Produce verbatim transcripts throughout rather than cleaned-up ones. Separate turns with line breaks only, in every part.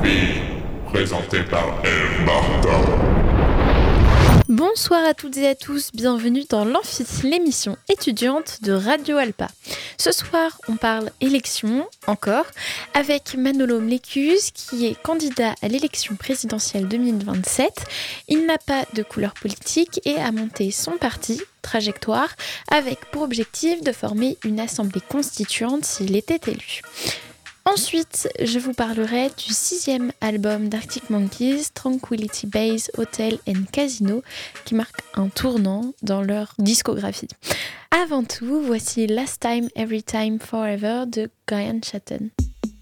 Amphi, présenté par El Martin.
Bonsoir à toutes et à tous, bienvenue dans l'Amphi, l'émission étudiante de Radio Alpa. Ce soir, on parle élection, encore, avec Manolo Mlécuz, qui est candidat à l'élection présidentielle deux mille vingt-sept. Il n'a pas de couleur politique et a monté son parti, Trajectoire, avec pour objectif de former une assemblée constituante s'il était élu. Ensuite, je vous parlerai du sixième album d'Arctic Monkeys, Tranquility Base Hotel and Casino, qui marque un tournant dans leur discographie. Avant tout, voici Last Time, Every Time, Forever de Guyan Chatton.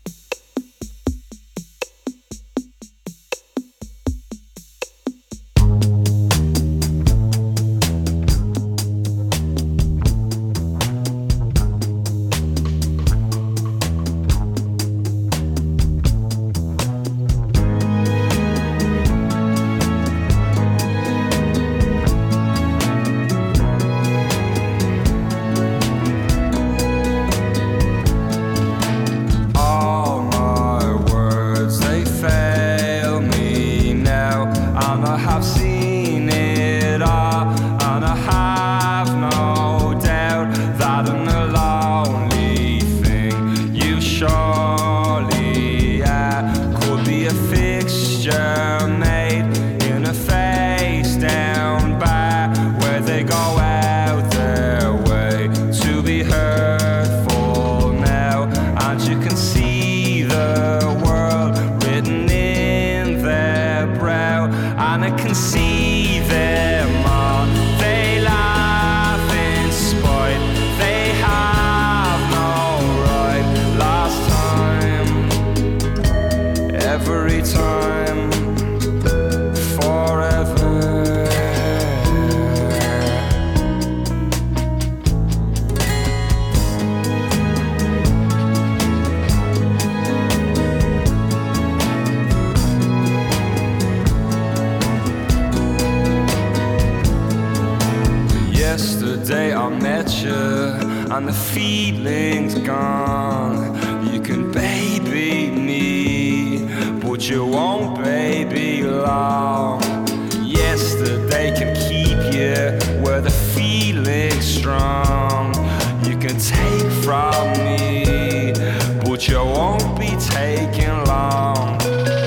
And the feeling's gone. You can baby me, but you won't baby long. Yesterday can keep you where the feeling's strong. You can take from me, but you won't be taking long.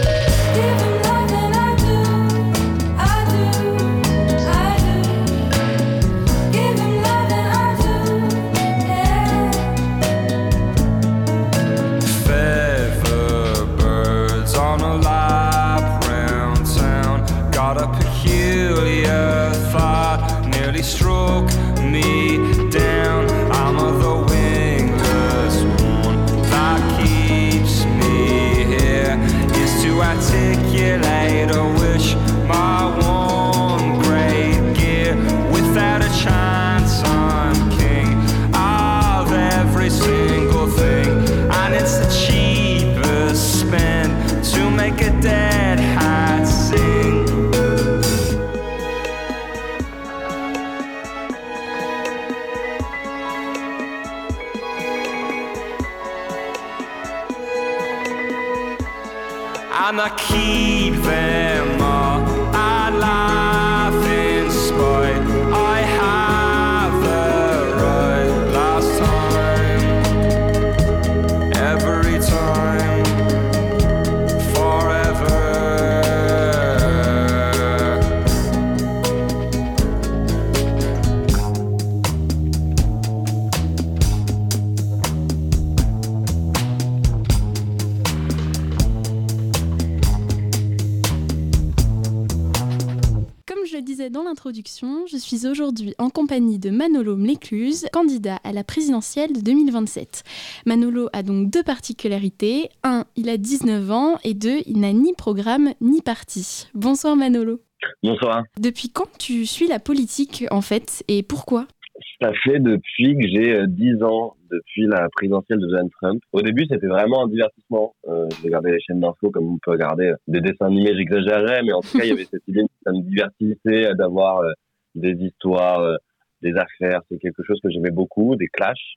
Struck me down. I'm the wingless one that keeps me here. Is to articulate a wish, my one great gear. Without a chance, I'm king of every single thing, and it's the cheapest spend to make a dead hat sing. And I keep them all alive in spite. I have the right last time, every time, forever.
Dans l'introduction, je suis aujourd'hui en compagnie de Manolo Mlécuz, candidat à la présidentielle de deux mille vingt-sept. Manolo a donc deux particularités. Un, il a dix-neuf ans et deux, il n'a ni programme ni parti. Bonsoir Manolo.
Bonsoir.
Depuis quand tu suis la politique en fait et pourquoi ?
Ça fait depuis que j'ai dix ans, depuis la présidentielle de Donald Trump. Au début, c'était vraiment un divertissement. Euh, je regardais les chaînes d'infos comme on peut regarder des dessins animés, j'exagérais, mais en tout cas, il y avait cette idée que ça me divertissait d'avoir euh, des histoires, euh, des affaires. C'est quelque chose que j'aimais beaucoup, des clashs.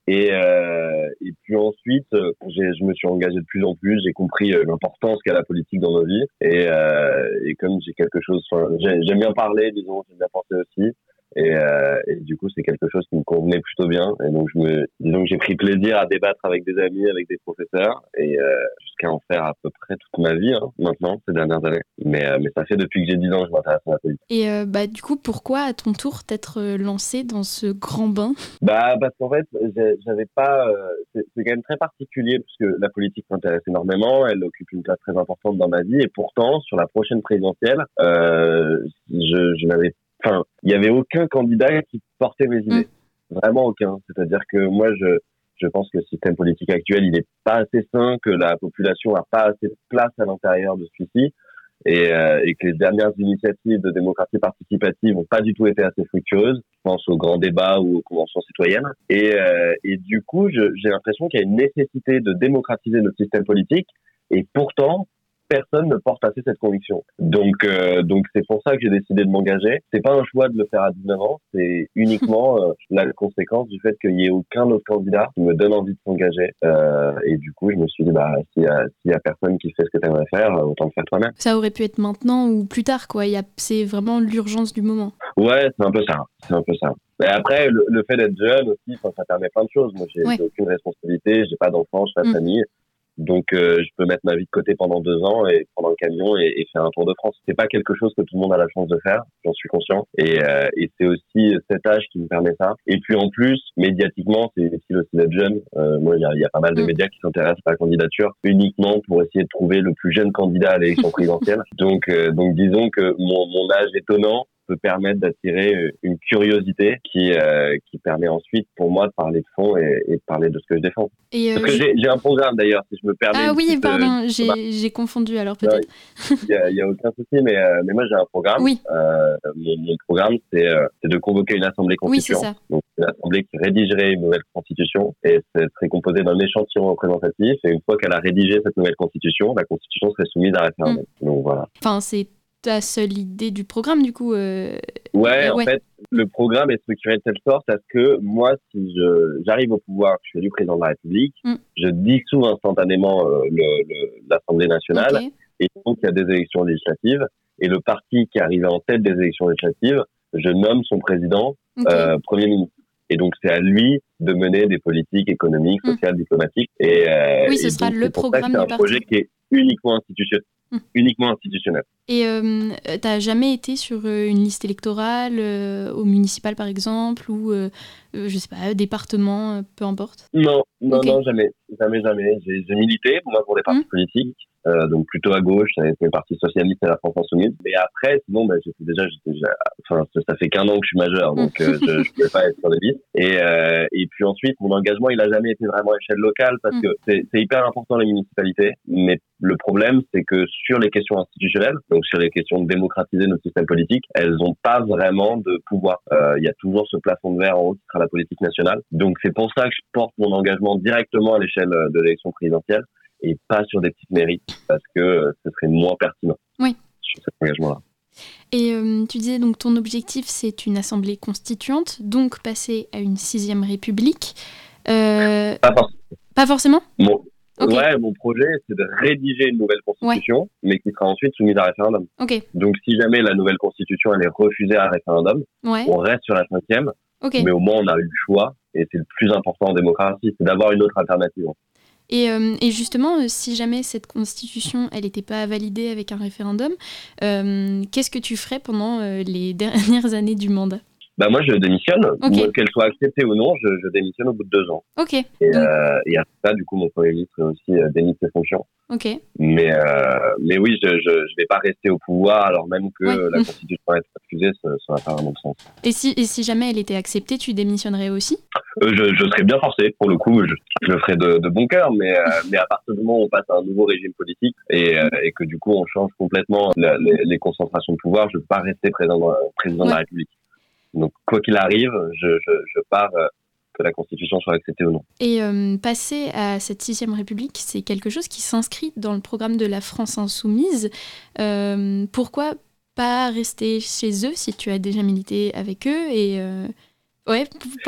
Et, euh, et puis ensuite, euh, j'ai, je me suis engagé de plus en plus. J'ai compris euh, l'importance qu'a la politique dans nos vies. Et, euh, et comme j'ai quelque chose, enfin, j'ai, j'aime bien parler, disons, j'aime bien penser aussi. Et, euh, et du coup, c'est quelque chose qui me convenait plutôt bien. Et donc, je me, disons que j'ai pris plaisir à débattre avec des amis, avec des professeurs, et euh, jusqu'à en faire à peu près toute ma vie hein, maintenant, ces dernières années. Mais, euh, mais ça fait depuis que j'ai dix ans que je m'intéresse à la politique.
Et euh, bah, du coup, pourquoi à ton tour t'être lancé dans ce grand bain ?
Bah parce qu'en fait, j'avais pas. Euh, c'est, c'est quand même très particulier parce que la politique m'intéresse énormément. Elle occupe une place très importante dans ma vie, et pourtant, sur la prochaine présidentielle, euh, je, je n'avais Enfin, il y avait aucun candidat qui portait mes idées. Mmh. Vraiment aucun. C'est-à-dire que moi, je, je pense que le système politique actuel, il n'est pas assez sain, que la population n'a pas assez de place à l'intérieur de celui-ci, et, euh, et que les dernières initiatives de démocratie participative n'ont pas du tout été assez fructueuses. Je pense aux grands débats ou aux conventions citoyennes. Et, euh, et du coup, je, j'ai l'impression qu'il y a une nécessité de démocratiser notre système politique, et pourtant, personne ne porte assez cette conviction. Donc, euh, donc c'est pour ça que j'ai décidé de m'engager. C'est pas un choix de le faire à dix-neuf ans, c'est uniquement euh, la conséquence du fait qu'il y ait aucun autre candidat qui me donne envie de s'engager. Euh, et du coup, je me suis dit, bah, s'il y a, s'il y a personne qui fait ce que tu aimerais faire, autant le faire toi-même.
Ça aurait pu être maintenant ou plus tard, quoi. Il y a, c'est vraiment l'urgence du moment.
Ouais, c'est un peu ça. C'est un peu ça. Mais après, le, le fait d'être jeune aussi, ça permet plein de choses. Moi, j'ai, ouais. j'ai aucune responsabilité, j'ai pas d'enfant, j'ai pas de mmh. famille. Donc, euh, je peux mettre ma vie de côté pendant deux ans et prendre un camion et, et faire un tour de France. C'est pas quelque chose que tout le monde a la chance de faire, j'en suis conscient. Et, euh, et c'est aussi cet âge qui me permet ça. Et puis en plus, médiatiquement, c'est utile aussi d'être jeune. Euh, moi, il y a, y a pas mal de médias qui s'intéressent à la candidature uniquement pour essayer de trouver le plus jeune candidat à l'élection présidentielle. Donc, euh, donc disons que mon, mon âge étonnant peut permettre d'attirer une curiosité qui euh, qui permet ensuite pour moi de parler de fond et, et de parler de ce que je défends. Et euh, Parce que je... j'ai, j'ai un programme d'ailleurs, si je me permets.
Ah oui,
petite,
pardon,
euh,
j'ai,
bah,
j'ai confondu alors peut-être.
Il y a, y a aucun souci, mais euh, mais moi j'ai un programme.
Oui.
Euh, mon, mon programme c'est euh, c'est de convoquer une assemblée constituante.
Oui, c'est ça.
Donc une assemblée qui rédigerait une nouvelle constitution et ce serait composée d'un échantillon représentatif. Et une fois qu'elle a rédigé cette nouvelle constitution, la constitution serait soumise à référendum. Mm. Donc voilà.
Enfin c'est ta seule idée du programme, du coup euh...
Ouais, en ouais. fait, le programme est structuré de telle sorte à ce que moi, si je, j'arrive au pouvoir, je suis élu président de la République, mm. je dissous instantanément euh, le, le, l'Assemblée nationale, okay. et donc il y a des élections législatives, et le parti qui arrive en tête des élections législatives, je nomme son président okay. euh, Premier ministre. Et donc, c'est à lui de mener des politiques économiques, sociales, mm. diplomatiques. Et, euh,
oui, ce
et
sera
donc,
le programme du parti.
C'est un projet qui est uniquement institutionnel. Mmh. Uniquement institutionnel.
Et euh, t'as jamais été sur une liste électorale, euh, au municipal par exemple, ou euh, euh, je sais pas, département, euh, peu importe? Non,
non, okay. non, jamais, jamais, jamais. J'ai, j'ai milité, moi, pour des partis mmh. politiques, euh, donc plutôt à gauche, ça a été le Parti socialiste et la France insoumise. Mais après, sinon, bah, j'étais déjà, j'étais déjà, enfin, ça, ça fait qu'un an que je suis majeur, donc euh, je, je pouvais pas être sur les listes. Et euh, et puis ensuite, mon engagement, il a jamais été vraiment à échelle locale parce mmh. que c'est, c'est hyper important les municipalités, mais le problème, c'est que sur les questions institutionnelles, donc sur les questions de démocratiser notre système politique, elles n'ont pas vraiment de pouvoir. Il euh, y a toujours ce plafond de verre en haut qui sera la politique nationale. Donc c'est pour ça que je porte mon engagement directement à l'échelle de l'élection présidentielle et pas sur des petites mairies, parce que ce serait moins pertinent
oui.
sur cet engagement-là.
Et euh, tu disais donc ton objectif, c'est une assemblée constituante, donc passer à une sixième république. Euh...
Pas forcément.
Pas forcément
bon. Okay. Ouais, mon projet, c'est de rédiger une nouvelle constitution, ouais. mais qui sera ensuite soumise à référendum.
Okay.
Donc, si jamais la nouvelle constitution, elle est refusée à référendum, ouais. on reste sur la cinquième, okay. mais au moins, on a eu le choix, et c'est le plus important en démocratie, c'est d'avoir une autre alternative.
Et, euh, et justement, euh, si jamais cette constitution, elle n'était pas validée avec un référendum, euh, qu'est-ce que tu ferais pendant euh, les dernières années du mandat ?
Bah moi je démissionne, okay. moi, qu'elle soit acceptée ou non, je, je démissionne au bout de deux ans.
Ok.
Et, Donc... euh, et après ça, du coup, mon premier ministre aussi euh, démis ses fonctions.
Ok.
Mais euh, mais oui, je je je vais pas rester au pouvoir alors même que ouais. la constitution va être refusée, ça ça va pas vraiment de sens.
Et si et si jamais elle était acceptée, tu démissionnerais aussi ?
euh, je je serais bien forcé pour le coup, je, je le ferais de de bon cœur, mais euh, mais à partir du moment où on passe à un nouveau régime politique et euh, et que du coup on change complètement la, les, les concentrations de pouvoir, je peux pas rester président président ouais. de la République. Donc, quoi qu'il arrive, je, je, je pars euh, que la Constitution soit acceptée ou non.
Et euh, passer à cette sixième République, c'est quelque chose qui s'inscrit dans le programme de la France Insoumise. Euh, pourquoi pas rester chez eux si tu as déjà milité avec eux et euh, ouais, enfin,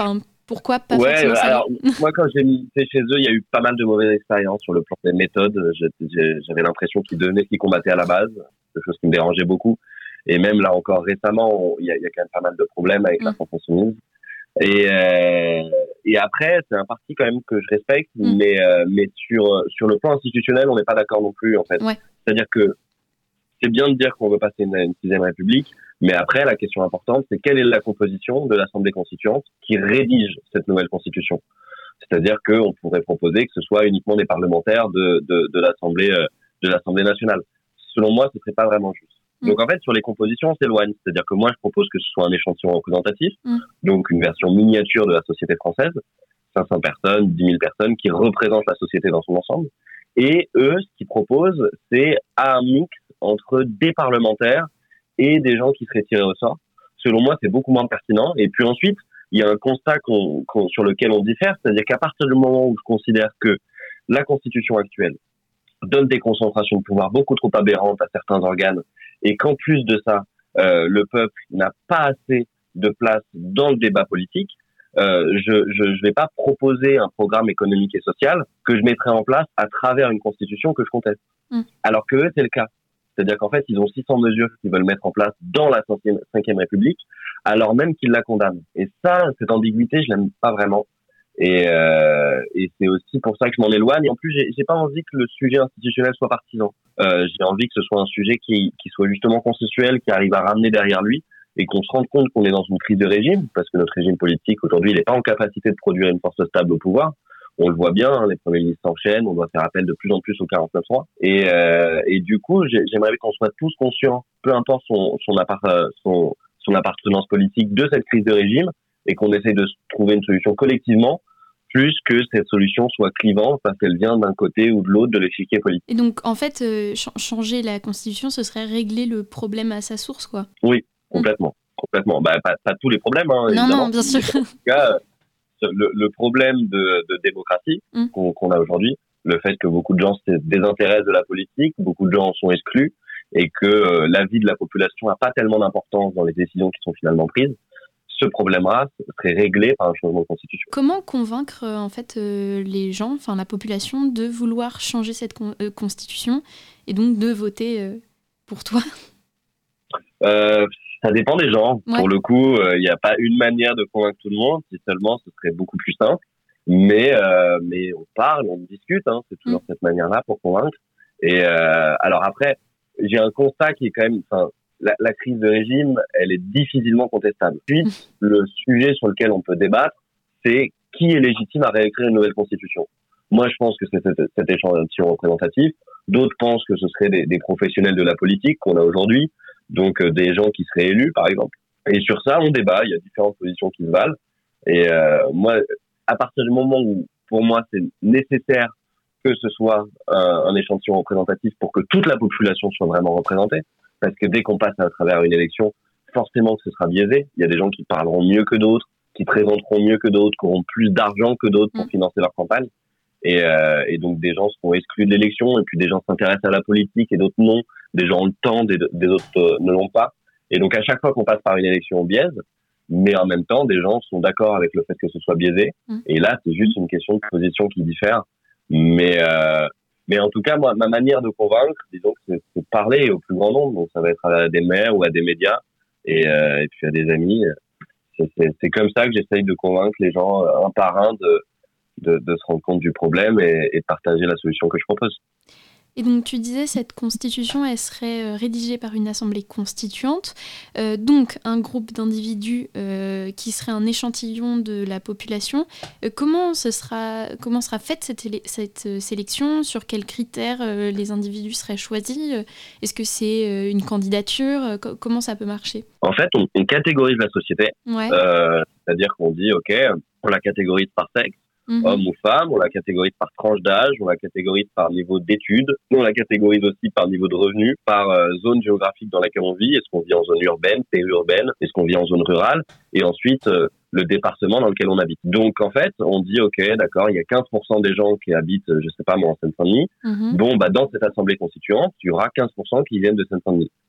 Pourquoi pas
Ouais,
forcément ça?
alors moi quand j'ai milité chez eux, il y a eu pas mal de mauvaises expériences sur le plan des méthodes. J'ai- j'ai- J'avais l'impression qu'ils devenaient ce qu'ils combattaient à la base, quelque chose qui me dérangeait beaucoup. Et même là encore récemment, on- il y a, il y a quand même pas mal de problèmes avec la
Mm.
France Insoumise. Et, euh, et après, c'est un parti quand même que je respecte,
Mm.
mais euh, mais sur sur le plan institutionnel, on n'est pas d'accord non plus en fait.
Ouais.
C'est-à-dire que c'est bien de dire qu'on veut passer une, une sixième république, mais après la question importante, c'est quelle est la composition de l'Assemblée constituante qui rédige cette nouvelle constitution. C'est-à-dire qu'on pourrait proposer que ce soit uniquement des parlementaires de de, de l'Assemblée euh, de l'Assemblée nationale. Selon moi, ce serait pas vraiment juste.
Mm.
Donc en fait, sur les compositions, on s'éloigne. C'est-à-dire que moi, je propose que ce soit un échantillon représentatif,
Mm.
donc une version miniature de la société française, cinq cents personnes, dix mille personnes qui représentent la société dans son ensemble. Et eux, ce qu'ils proposent, c'est un mix entre des parlementaires et des gens qui seraient tirés au sort. Selon moi, c'est beaucoup moins pertinent. Et puis ensuite, il y a un constat qu'on, qu'on, sur lequel on diffère, c'est-à-dire qu'à partir du moment où je considère que la Constitution actuelle donne des concentrations de pouvoir beaucoup trop aberrantes à certains organes, et qu'en plus de ça, euh, le peuple n'a pas assez de place dans le débat politique, euh, je je je vais pas proposer un programme économique et social que je mettrai en place à travers une constitution que je conteste.
Mm.
Alors que eux, c'est le cas. C'est-à-dire qu'en fait, ils ont six cents mesures qu'ils veulent mettre en place dans la cinquième, cinquième République, alors même qu'ils la condamnent. Et ça, cette ambiguïté, je l'aime pas vraiment. Et, euh, et c'est aussi pour ça que je m'en éloigne. Et en plus, j'ai, j'ai pas envie que le sujet institutionnel soit partisan. Euh, j'ai envie que ce soit un sujet qui, qui soit justement consensuel, qui arrive à ramener derrière lui, et qu'on se rende compte qu'on est dans une crise de régime, parce que notre régime politique aujourd'hui, il n'est pas en capacité de produire une force stable au pouvoir. On le voit bien, hein, les premiers ministres s'enchaînent, on doit faire appel de plus en plus au quarante-neuf trois. Et, euh, et du coup, j'ai, j'aimerais qu'on soit tous conscients, peu importe son, son, appart, son, son appartenance politique, de cette crise de régime, et qu'on essaye de trouver une solution collectivement, plus que cette solution soit clivante parce qu'elle vient d'un côté ou de l'autre de l'échiquier politique.
Et donc, en fait, euh, ch- changer la Constitution, ce serait régler le problème à sa source, quoi.
Oui, complètement. Complètement. Bah, pas, pas tous les problèmes, hein,
Non,
évidemment.
non, bien sûr.
En tout cas, le, le problème de, de démocratie
Mm.
qu'on, qu'on a aujourd'hui, le fait que beaucoup de gens se désintéressent de la politique, beaucoup de gens en sont exclus, et que euh, l'avis de la population n'a pas tellement d'importance dans les décisions qui sont finalement prises, ce problème-là serait réglé par un changement de constitution.
Comment convaincre euh, en fait euh, les gens, enfin la population, de vouloir changer cette con- euh, constitution et donc de voter euh, pour toi?
Euh, ça dépend des gens.
Ouais.
Pour le coup, il euh, n'y a pas une manière de convaincre tout le monde. Si seulement, ce serait beaucoup plus simple. Mais euh, mais on parle, on discute. Hein, c'est toujours
Mm.
cette manière-là pour convaincre. Et euh, alors après, j'ai un constat qui est quand même, enfin, la, la crise de régime, elle est difficilement contestable. Puis le sujet sur lequel on peut débattre, c'est qui est légitime à réécrire une nouvelle constitution. Moi, je pense que c'est cet, cet échantillon représentatif. D'autres pensent que ce seraient des, des professionnels de la politique qu'on a aujourd'hui, donc euh, des gens qui seraient élus, par exemple. Et sur ça, on débat. Il y a différentes positions qui se valent. Et euh, moi, à partir du moment où, pour moi, c'est nécessaire que ce soit un, un échantillon représentatif pour que toute la population soit vraiment représentée, parce que dès qu'on passe à travers une élection, forcément que ce sera biaisé. Il y a des gens qui parleront mieux que d'autres, qui présenteront mieux que d'autres, qui auront plus d'argent que d'autres pour
Mm.
financer leur campagne. Et, euh, et donc des gens seront exclus de l'élection, et puis des gens s'intéressent à la politique et d'autres non. Des gens ont le temps, des, des autres euh, ne l'ont pas. Et donc à chaque fois qu'on passe par une élection, on biaise, mais en même temps, des gens sont d'accord avec le fait que ce soit biaisé.
Mm.
Et là, c'est juste une question de position qui diffère. Mais euh, mais en tout cas, moi, ma manière de convaincre, disons que c'est, c'est de parler au plus grand nombre. Donc ça va être à des maires ou à des médias, et, euh, et puis à des amis. C'est, c'est, c'est comme ça que j'essaye de convaincre les gens un par un de De, de se rendre compte du problème et, et de partager la solution que je propose.
Et donc tu disais cette constitution, elle serait euh, rédigée par une assemblée constituante, euh, donc un groupe d'individus euh, qui serait un échantillon de la population. Euh, comment ce sera, comment sera faite cette, éle- cette euh, sélection? Sur quels critères euh, les individus seraient choisis? Euh, Est-ce que c'est euh, une candidature? Euh, co- Comment ça peut marcher?
En fait, on, on catégorise la société,
Ouais.
euh, c'est-à-dire qu'on dit, OK, on la catégorise par sexe,
Mhm.
homme ou femme, on la catégorise par tranche d'âge, on la catégorise par niveau d'études, on la catégorise aussi par niveau de revenus, par euh, zone géographique dans laquelle on vit. Est-ce qu'on vit en zone urbaine, périurbaine? Est-ce qu'on vit en zone rurale? Et ensuite, euh, le département dans lequel on habite. Donc, en fait, on dit, OK, d'accord, il y a quinze pour cent des gens qui habitent, je sais pas moi, en Seine-Saint-Denis.
Mhm.
Bon, bah, dans cette assemblée constituante, il y aura quinze pour cent qui viennent de Seine-Saint-Denis.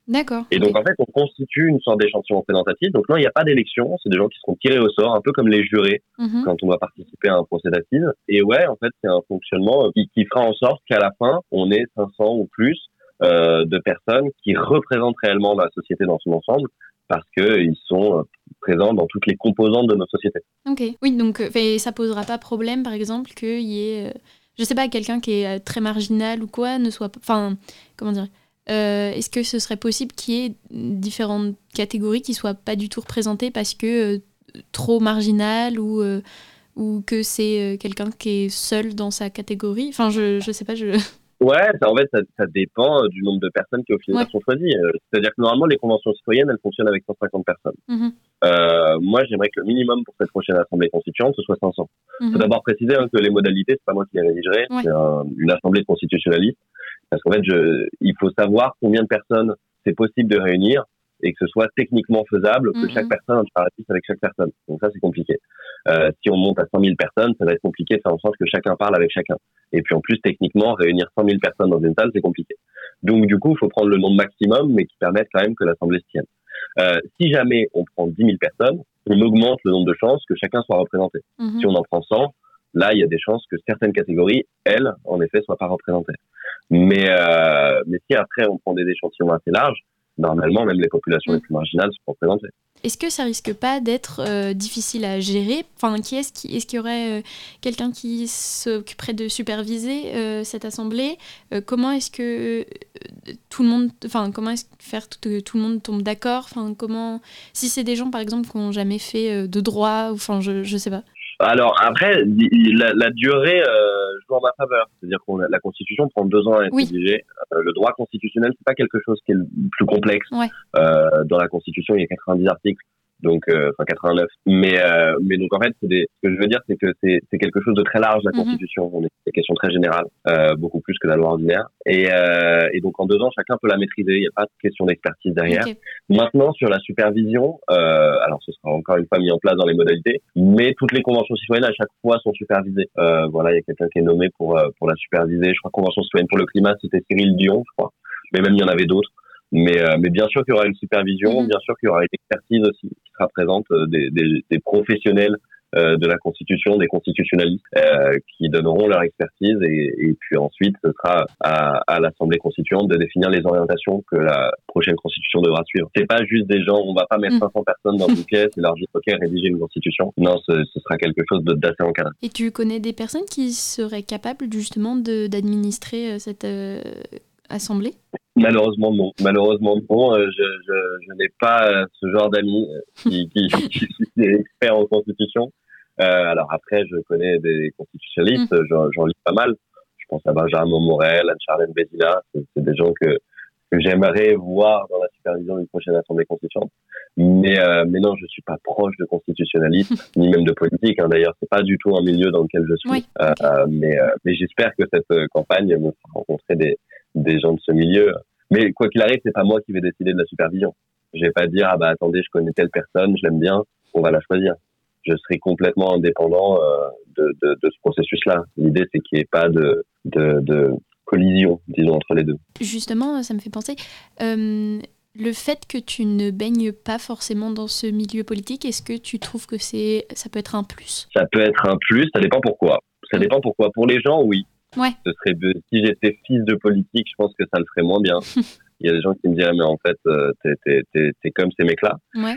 D'accord.
Et donc, en fait, on constitue une sorte d'échantillon représentatif. Donc, non, il n'y a pas d'élection. C'est des gens qui seront tirés au sort, un peu comme les jurés
Mhm.
quand on va participer à un procès d'assises. Et ouais, en fait, c'est un fonctionnement qui, qui fera en sorte qu'à la fin, on ait cinq cents ou plus euh, de personnes qui représentent réellement la société dans son ensemble parce qu'ils sont euh, présents dans toutes les composantes de notre société.
Ok. Oui, donc euh, fait, ça posera pas problème, par exemple, qu'il y ait, euh, je sais pas, quelqu'un qui est euh, très marginal ou quoi, ne soit pas... Enfin, comment dire euh, est-ce que ce serait possible qu'il y ait différentes catégories qui soient pas du tout représentées parce que euh, trop marginal ou, euh, ou que c'est euh, quelqu'un qui est seul dans sa catégorie? Enfin, je, je sais pas, je...
Ouais, ça, en fait, ça, ça dépend euh, du nombre de personnes qui au final
Ouais.
sont choisies. Euh, C'est-à-dire que normalement, les conventions citoyennes, elles fonctionnent avec cent cinquante personnes.
Mhm.
Euh, moi, j'aimerais que le minimum pour cette prochaine assemblée constituante, ce soit cinq cents. Il faut
Mhm.
d'abord préciser hein, que les modalités, c'est pas moi qui les rédigerai,
Ouais.
c'est un- une assemblée constitutionnaliste. Parce qu'en fait, je, il faut savoir combien de personnes c'est possible de réunir et que ce soit techniquement faisable, que
Mhm.
chaque personne interagisse avec chaque personne. Donc ça, c'est compliqué. Euh, si on monte à cent mille personnes, ça va être compliqué de faire en sorte que chacun parle avec chacun. Et puis en plus, techniquement, réunir cent mille personnes dans une salle, c'est compliqué. Donc du coup, il faut prendre le nombre maximum, mais qui permette quand même que l'assemblée se tienne. Euh, si jamais on prend dix mille personnes, on augmente le nombre de chances que chacun soit représenté.
Mhm.
Si on en prend cent, là, il y a des chances que certaines catégories, elles, en effet, soient pas représentées. Mais, euh, mais si après on prend des échantillons assez larges, normalement, même les populations
Mm.
les plus marginales sont représentées.
Est-ce que ça risque pas d'être euh, difficile à gérer? Enfin, qui est-ce qui est-ce qu'il y aurait euh, quelqu'un qui s'occuperait de superviser euh, cette assemblée? Euh, comment est-ce que euh, tout le monde, enfin, comment est-ce que faire que tout le monde tombe d'accord? Enfin, comment, si c'est des gens par exemple qui n'ont jamais fait euh, de droit, ou enfin, je je sais pas.
Alors après, la, la durée euh, joue en ma faveur. C'est-à-dire que la Constitution prend deux ans à être
Oui.
rédigée. Euh, le droit constitutionnel, c'est pas quelque chose qui est le plus complexe.
Ouais.
Euh, dans la Constitution, il y a quatre-vingt-dix articles, donc euh, enfin quatre-vingt-neuf. Mais euh, mais donc en fait, c'est des, ce que je veux dire, c'est que c'est c'est quelque chose de très large la
Mhm.
Constitution. On est des questions très générales, euh, beaucoup plus que la loi ordinaire. Et euh, et donc en deux ans, chacun peut la maîtriser. Il n'y a pas de question d'expertise derrière.
Ok.
Maintenant, sur la supervision, euh, alors ce sera encore une fois mis en place dans les modalités, mais toutes les conventions citoyennes à chaque fois sont supervisées. Euh, voilà, il y a quelqu'un qui est nommé pour euh, pour la superviser. Je crois Convention citoyenne pour le climat, c'était Cyril Dion, je crois. Mais même il y en avait d'autres. Mais euh, mais bien sûr qu'il y aura une supervision,
Mhm.
bien sûr qu'il y aura une expertise aussi qui sera présente euh, des des, des professionnels euh, de la Constitution, des constitutionnalistes euh, qui donneront leur expertise et, et puis ensuite ce sera à, à l'Assemblée constituante de définir les orientations que la prochaine Constitution devra suivre. C'est pas juste des gens, on va pas mettre
Mm.
cinq cents personnes dans une pièce et leur dire ok, rédiger une Constitution. Non, ce, ce sera quelque chose de- d'assez encadré.
Et tu connais des personnes qui seraient capables justement de d'administrer euh, cette euh, assemblée?
Malheureusement non. Malheureusement non. Euh, je, je, je n'ai pas euh, ce genre d'amis euh, qui, qui, qui, qui est expert en constitution. Euh, alors après, je connais des constitutionnalistes,
Mm.
j'en, j'en lis pas mal. Je pense à Benjamin Morel, à Charlène Bézila. C'est, c'est des gens que, que j'aimerais voir dans la supervision d'une prochaine assemblée constituante. Mais, euh, mais non, je suis pas proche de constitutionnalistes, ni même de politique. Hein. D'ailleurs, c'est pas du tout un milieu dans lequel je suis.
Oui.
Euh,
Ok.
euh, mais, euh, mais j'espère que cette euh, campagne me fera rencontrer des, des gens de ce milieu. Mais quoi qu'il arrive, c'est pas moi qui vais décider de la supervision. Je vais pas dire, ah bah attendez, je connais telle personne, je l'aime bien, on va la choisir. Je serai complètement indépendant euh, de, de, de ce processus-là. L'idée, c'est qu'il n'y ait pas de, de, de collision, disons, entre les deux.
Justement, ça me fait penser, euh, le fait que tu ne baignes pas forcément dans ce milieu politique, est-ce que tu trouves que c'est, ça peut être un plus?
Ça peut être un plus, ça dépend pourquoi. Ça dépend pourquoi. Pour les gens, oui.
Ouais.
Ce serait, si j'étais fils de politique, je pense que ça le ferait moins bien. Il y a des gens qui me diraient, mais en fait, euh, t'es, t'es, t'es, t'es comme ces mecs-là.
Ouais.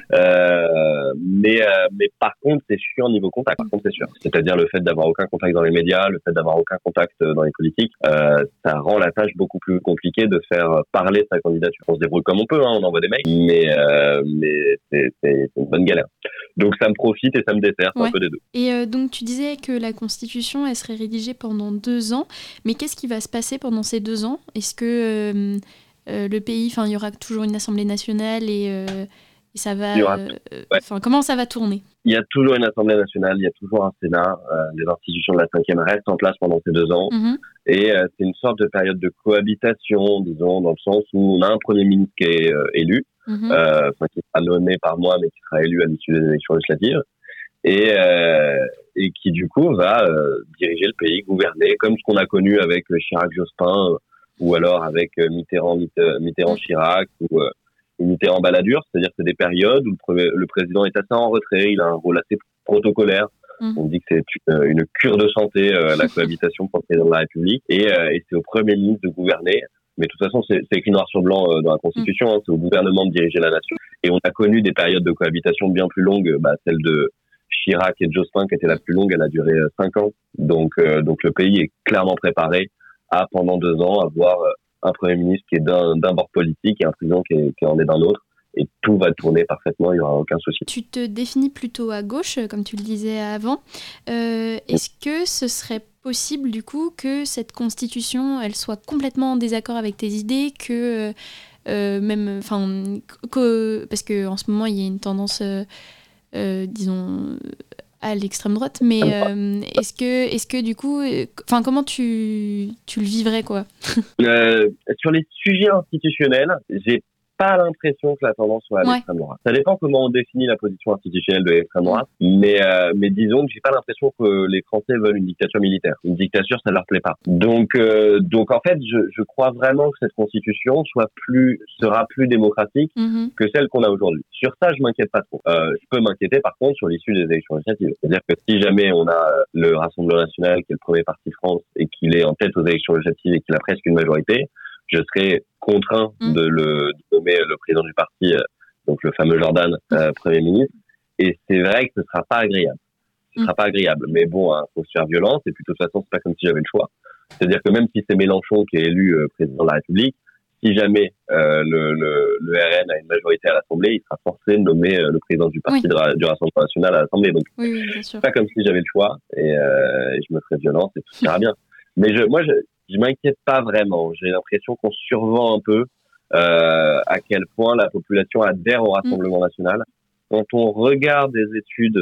Euh, mais, euh, mais par contre, c'est chiant niveau contact. Par contre, c'est sûr. C'est-à-dire le fait d'avoir aucun contact dans les médias, le fait d'avoir aucun contact dans les politiques, euh, ça rend la tâche beaucoup plus compliquée de faire parler sa candidature. On se débrouille comme on peut, hein, on envoie des mails, mais, euh, mais c'est, c'est, c'est une bonne galère. Donc ça me profite et ça me dessert, c'est
Ouais.
un peu des deux.
Et euh, donc tu disais que la Constitution, elle serait rédigée pendant deux ans, mais qu'est-ce qui va se passer pendant ces deux ans? Est-ce que euh, euh, le pays, enfin il y aura toujours une Assemblée nationale et, euh, et ça va...
Il y aura-
euh,
ouais.
Enfin, comment ça va tourner?
Il y a toujours une Assemblée nationale, il y a toujours un Sénat, euh, les institutions de la cinquième restent en place pendant ces deux ans.
Mhm.
Et euh, c'est une sorte de période de cohabitation, disons, dans le sens où on a un Premier ministre qui est euh, élu,
Mhm.
euh, enfin, qui sera nommé par moi, mais qui sera élu à l'issue des élections législatives, et, euh, et qui du coup va euh, diriger le pays, gouverner, comme ce qu'on a connu avec Chirac-Jospin, ou alors avec euh, Mitterrand, Mitterrand, Chirac ou euh, Mitterrand Balladur, c'est-à-dire que c'est des périodes où le, pre- le président est assez en retrait, il a un rôle assez protocolaire. Mmh. On dit que c'est une, une cure de santé, euh, la cohabitation pour le président de la République, et, euh, et c'est au Premier ministre de gouverner. Mais de toute façon, c'est, c'est écrit noir sur blanc euh, dans la Constitution, mmh. hein, c'est au gouvernement de diriger la nation. Et on a connu des périodes de cohabitation bien plus longues, bah, celle de Chirac et de Jospin qui était la plus longue, elle a duré euh, cinq ans. Donc, euh, donc le pays est clairement préparé à, pendant deux ans, avoir euh, un Premier ministre qui est d'un, d'un bord politique et un président qui, est, qui en est d'un autre. Et tout va tourner parfaitement, il n'y aura aucun souci.
Tu te définis plutôt à gauche, comme tu le disais avant. Euh, est-ce que ce serait possible, du coup, que cette constitution, elle soit complètement en désaccord avec tes idées, que euh, même, enfin, que, parce qu'en ce moment, il y a une tendance, euh, euh, disons, à l'extrême droite, mais euh, est-ce que, est-ce que du coup, enfin, comment tu, tu le vivrais, quoi?
euh, Sur les sujets institutionnels, j'ai pas l'impression que la tendance soit à ouais. l'extrême droite. Ça dépend comment on définit la position institutionnelle de l'extrême droite, mais euh, mais disons que j'ai pas l'impression que les Français veulent une dictature militaire. Une dictature, ça leur plaît pas. Donc euh, donc en fait, je je crois vraiment que cette constitution soit plus sera plus démocratique mm-hmm. que celle qu'on a aujourd'hui. Sur ça, je m'inquiète pas trop. Euh, je peux m'inquiéter par contre sur l'issue des élections législatives. C'est-à-dire que si jamais on a le Rassemblement national qui est le premier parti de France et qu'il est en tête aux élections législatives et qu'il a presque une majorité, je serais contraint mmh. de le de nommer le président du parti, euh, donc le fameux Jordan, euh, Premier ministre. Et c'est vrai que ce sera pas agréable. Ce mmh. sera pas agréable. Mais bon, hein, faut se faire violence. Et puis de toute façon, c'est pas comme si j'avais le choix. C'est-à-dire que même si c'est Mélenchon qui est élu euh, président de la République, si jamais euh, le, le, le R N a une majorité à l'Assemblée, il sera forcé de nommer euh, le président du parti oui. de, du Rassemblement national à l'Assemblée. Donc
oui, oui, bien sûr.
C'est pas comme si j'avais le choix. Et, euh, et je me ferais violence et tout ira bien. Mais je, moi, je Je m'inquiète pas vraiment. J'ai l'impression qu'on survend un peu euh, à quel point la population adhère au Rassemblement national. Quand on regarde des études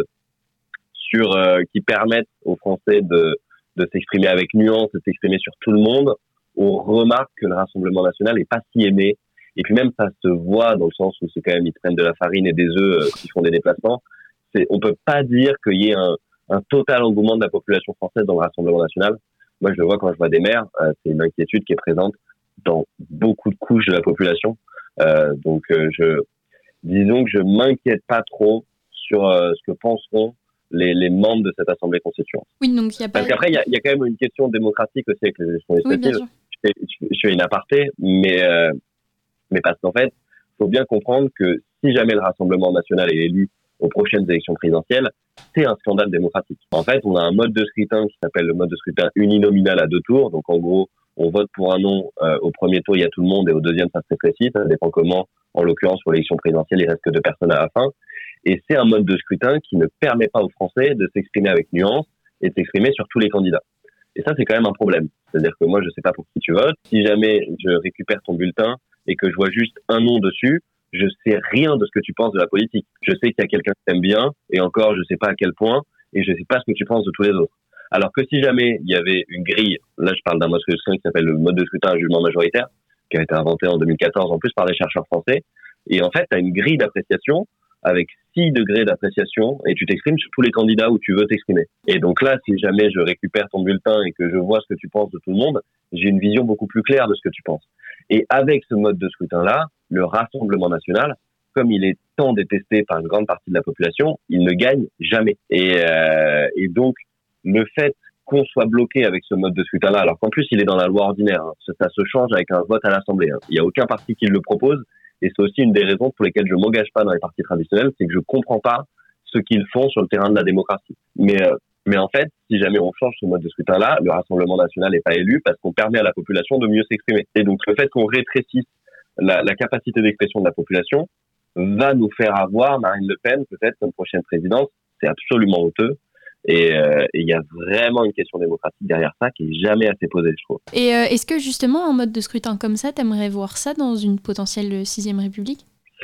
sur euh, qui permettent aux Français de, de s'exprimer avec nuance, de s'exprimer sur tout le monde, on remarque que le Rassemblement national est pas si aimé. Et puis même ça se voit dans le sens où c'est quand même ils prennent de la farine et des œufs euh, qui font des déplacements. C'est, on peut pas dire qu'il y ait un, un total engouement de la population française dans le Rassemblement national. Moi, je le vois quand je vois des maires, euh, c'est une inquiétude qui est présente dans beaucoup de couches de la population. Euh, donc, euh, je, disons que je m'inquiète pas trop sur euh, ce que penseront les, les membres de cette assemblée constituante.
Oui, donc il y a pas.
Parce qu'après, il y a, il y a quand même une question démocratique aussi avec les élections législatives.
Oui,
je, fais, je, je fais une aparté, mais euh, mais parce qu'en fait, faut bien comprendre que si jamais le Rassemblement national est élu aux prochaines élections présidentielles, c'est un scandale démocratique. En fait, on a un mode de scrutin qui s'appelle le mode de scrutin uninominal à deux tours. Donc, en gros, on vote pour un nom. Euh, au premier tour, il y a tout le monde, et au deuxième, ça se rétrécit. Ça dépend comment. En l'occurrence, pour l'élection présidentielle, il reste que deux personnes à la fin. Et c'est un mode de scrutin qui ne permet pas aux Français de s'exprimer avec nuance et de s'exprimer sur tous les candidats. Et ça, c'est quand même un problème. C'est-à-dire que moi, je sais pas pour qui tu votes. Si jamais je récupère ton bulletin et que je vois juste un nom dessus, je sais rien de ce que tu penses de la politique. Je sais qu'il y a quelqu'un qui t'aime bien, et encore, je sais pas à quel point, et je sais pas ce que tu penses de tous les autres. Alors que si jamais il y avait une grille, là je parle d'un mode de scrutin qui s'appelle le mode de scrutin à jugement majoritaire, qui a été inventé en deux mille quatorze en plus par des chercheurs français, et en fait, tu as une grille d'appréciation avec six degrés d'appréciation, et tu t'exprimes sur tous les candidats où tu veux t'exprimer. Et donc là, si jamais je récupère ton bulletin et que je vois ce que tu penses de tout le monde, j'ai une vision beaucoup plus claire de ce que tu penses. Et avec ce mode de scrutin-là, le Rassemblement national, comme il est tant détesté par une grande partie de la population, il ne gagne jamais. Et, euh, et donc, le fait qu'on soit bloqué avec ce mode de scrutin-là, alors qu'en plus il est dans la loi ordinaire, hein, ça, ça se change avec un vote à l'Assemblée. Hein. Il n'y a aucun parti qui le propose, et c'est aussi une des raisons pour lesquelles je ne m'engage pas dans les partis traditionnels, c'est que je ne comprends pas ce qu'ils font sur le terrain de la démocratie. Mais, euh, mais en fait, si jamais on change ce mode de scrutin-là, le Rassemblement national n'est pas élu parce qu'on permet à la population de mieux s'exprimer. Et donc le fait qu'on rétrécisse la, la capacité d'expression de la population va nous faire avoir Marine Le Pen peut-être comme prochaine présidente. C'est absolument honteux. Et il euh, y a vraiment une question démocratique derrière ça qui est jamais assez posée, je trouve.
Et euh, est-ce que justement, en mode de scrutin comme ça, t'aimerais voir ça dans une potentielle sixième République ?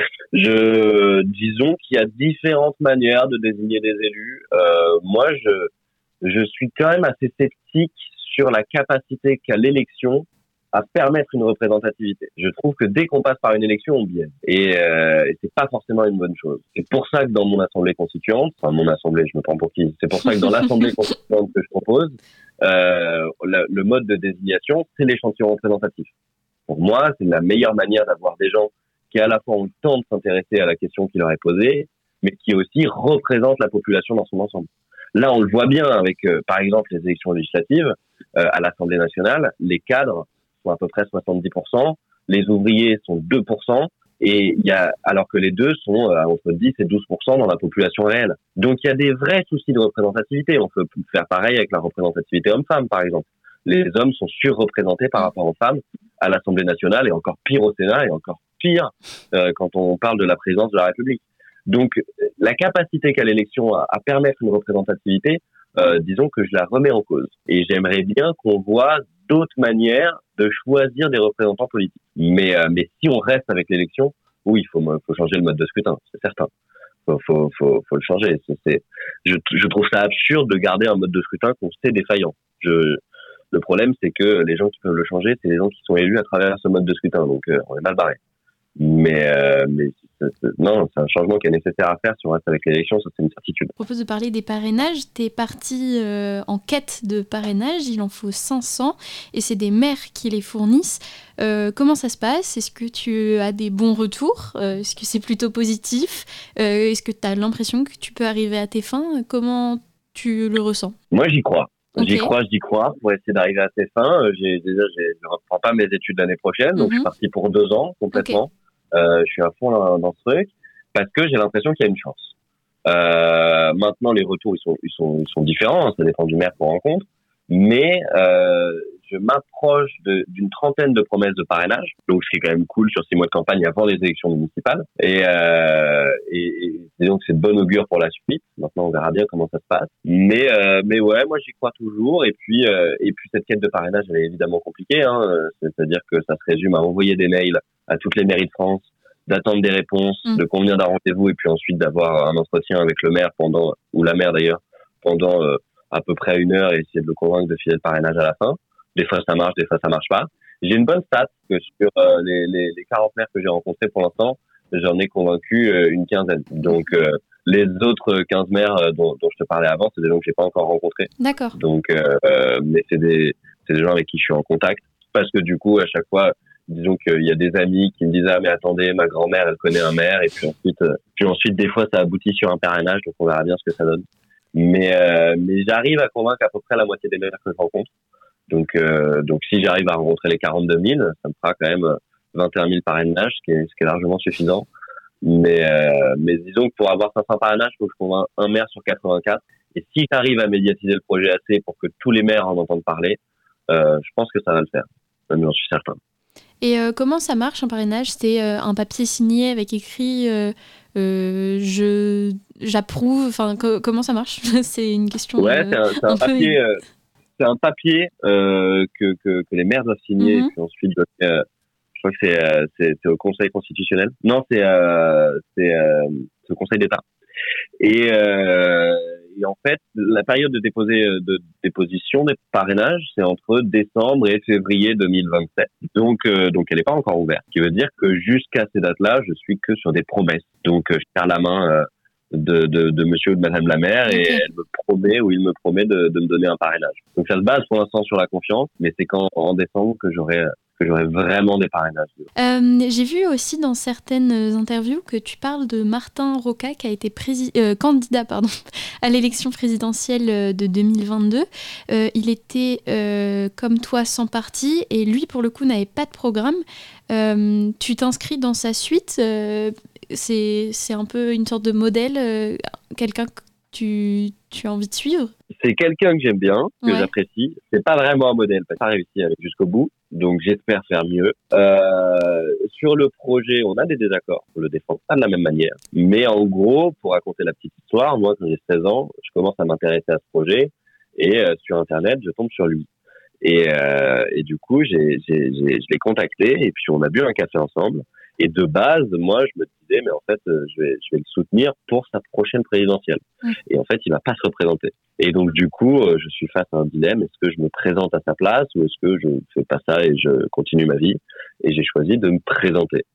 Je, disons qu'il y a différentes manières de désigner des élus. Euh, moi, je, je suis quand même assez sceptique sur la capacité qu'a l'élection à permettre une représentativité. Je trouve que dès qu'on passe par une élection, on biaise. Et, euh, et c'est pas forcément une bonne chose. C'est pour ça que dans mon assemblée constituante, enfin mon assemblée, je me prends pour qui, c'est pour ça que dans l'assemblée constituante que je propose, euh, le, le mode de désignation, c'est l'échantillon représentatif. Pour moi, c'est la meilleure manière d'avoir des gens qui à la fois ont le temps de s'intéresser à la question qui leur est posée, mais qui aussi représentent la population dans son ensemble. Là, on le voit bien avec, euh, par exemple, les élections législatives euh, à l'Assemblée nationale, les cadres sont à peu près soixante-dix pour cent, les ouvriers sont deux pour cent, et il y a, alors que les deux sont euh, entre dix et douze pour cent dans la population réelle. Donc, il y a des vrais soucis de représentativité. On peut faire pareil avec la représentativité homme-femme, par exemple. Les hommes sont surreprésentés par rapport aux femmes à l'Assemblée nationale et encore pire au Sénat et encore pire euh, quand on parle de la présidence de la République. Donc, la capacité qu'a l'élection à, à permettre une représentativité, euh, disons que je la remets en cause. Et j'aimerais bien qu'on voit d'autres manières de choisir des représentants politiques. Mais, euh, mais si on reste avec l'élection, oui, il faut, faut changer le mode de scrutin, c'est certain. Faut, faut, faut, faut le changer. C'est, c'est, je, je trouve ça absurde de garder un mode de scrutin qu'on sait défaillant. Je, le problème, c'est que les gens qui peuvent le changer, c'est les gens qui sont élus à travers ce mode de scrutin. Donc, euh, on est mal barré. Mais, euh, mais c'est, c'est, non, c'est un changement qui est nécessaire à faire si on reste avec l'élection, ça c'est une certitude.
Je propose de parler des parrainages. Tu es parti euh, en quête de parrainage, il en faut cinq cents et c'est des maires qui les fournissent. Euh, comment ça se passe ? Est-ce que tu as des bons retours ? euh, Est-ce que c'est plutôt positif ? euh, Est-ce que tu as l'impression que tu peux arriver à tes fins ? Comment tu le ressens ?
Moi j'y crois.
Okay.
J'y crois, j'y crois pour essayer d'arriver à ses fins. J'ai, déjà, j'ai, je ne reprends pas mes études l'année prochaine, donc mm-hmm. je suis parti pour deux ans complètement. Okay. Euh, je suis à fond dans, dans ce truc parce que j'ai l'impression qu'il y a une chance. Euh, maintenant, les retours ils sont, ils sont, ils sont différents. Hein, ça dépend du maire qu'on rencontre, mais euh, je m'approche de, d'une trentaine de promesses de parrainage, donc ce qui est quand même cool sur six mois de campagne avant les élections municipales. Et, euh, et, et disons que c'est de bon augure pour la suite. Maintenant, on verra bien comment ça se passe. Mais, euh, mais ouais, moi j'y crois toujours. Et puis, euh, et puis cette quête de parrainage, elle est évidemment compliquée. Hein. C'est-à-dire que ça se résume à envoyer des mails à toutes les mairies de France, d'attendre des réponses, mmh. de convenir d'un rendez-vous et puis ensuite d'avoir un entretien avec le maire pendant, ou la maire d'ailleurs, pendant euh, à peu près une heure et essayer de le convaincre de filer le parrainage à la fin. Des fois ça marche, des fois ça marche pas. J'ai une bonne stat que sur euh, les, les, les quarante maires que j'ai rencontrés pour l'instant, j'en ai convaincu euh, une quinzaine. Donc euh, les autres quinze maires euh, dont, dont je te parlais avant, c'est des gens que j'ai pas encore rencontrés.
D'accord.
Donc, euh, euh, mais c'est des, c'est des gens avec qui je suis en contact parce que du coup à chaque fois, disons qu'il y a des amis qui me disent ah mais attendez ma grand-mère elle connaît un maire et puis ensuite euh, puis ensuite des fois ça aboutit sur un parrainage donc on verra bien ce que ça donne mais euh, mais j'arrive à convaincre à peu près la moitié des maires que je rencontre donc euh, donc si j'arrive à rencontrer les quarante-deux mille ça me fera quand même vingt et un mille parrainages ce qui est ce qui est largement suffisant mais euh, mais disons que pour avoir cinq cents parrainages il faut que je convainque un maire sur quatre-vingt-quatre et si j'arrive à médiatiser le projet assez pour que tous les maires en entendent parler euh, je pense que ça va le faire j'en suis certain.
Et euh, comment ça marche un parrainage ? C'est euh, un papier signé avec écrit euh, euh, je j'approuve. Enfin, co- comment ça marche ? C'est une question.
Ouais,
euh,
c'est un, c'est un,
un
papier.
peu...
Euh, c'est un papier euh, que, que que les maires doivent signer mm-hmm. et puis ensuite euh, je crois que c'est, euh, c'est c'est au Conseil constitutionnel. Non, c'est euh, c'est, euh, c'est au Conseil d'État. Et euh, Et en fait, la période de, déposer, de déposition des parrainages, c'est entre décembre et février deux mille vingt-sept. Donc, euh, donc elle n'est pas encore ouverte. Ce qui veut dire que jusqu'à ces dates-là, je suis que sur des promesses. Donc, euh, je serre la main euh, de, de, de monsieur ou de madame la maire et okay. elle me promet ou il me promet de, de me donner un parrainage. Donc, ça se base pour l'instant sur la confiance, mais c'est qu'en en décembre que j'aurai... que j'aurais vraiment des parrainages.
Euh, j'ai vu aussi dans certaines interviews que tu parles de Martin Roca qui a été prési- euh, candidat pardon, à l'élection présidentielle de deux mille vingt-deux. Euh, il était euh, comme toi sans parti et lui pour le coup n'avait pas de programme. Euh, tu t'inscris dans sa suite. Euh, c'est, c'est un peu une sorte de modèle, euh, quelqu'un que tu, tu as envie de suivre ?
C'est quelqu'un que j'aime bien, que
ouais.
j'apprécie. C'est pas vraiment un modèle, parce que j'ai pas réussi à aller jusqu'au bout, donc j'espère faire mieux. Euh, sur le projet, on a des désaccords, on le défend pas de la même manière. Mais en gros, pour raconter la petite histoire, moi quand j'ai seize ans, je commence à m'intéresser à ce projet et euh, sur Internet, je tombe sur lui. Et, euh, et du coup, j'ai, j'ai, j'ai, je l'ai contacté et puis on a bu un café ensemble. Et de base, moi, je me disais, mais en fait, je vais, je vais le soutenir pour sa prochaine présidentielle. Mmh. Et en fait, il va pas se représenter. Et donc, du coup, je suis face à un dilemme. Est-ce que je me présente à sa place ou est-ce que je fais pas ça et je continue ma vie? Et j'ai choisi de me présenter.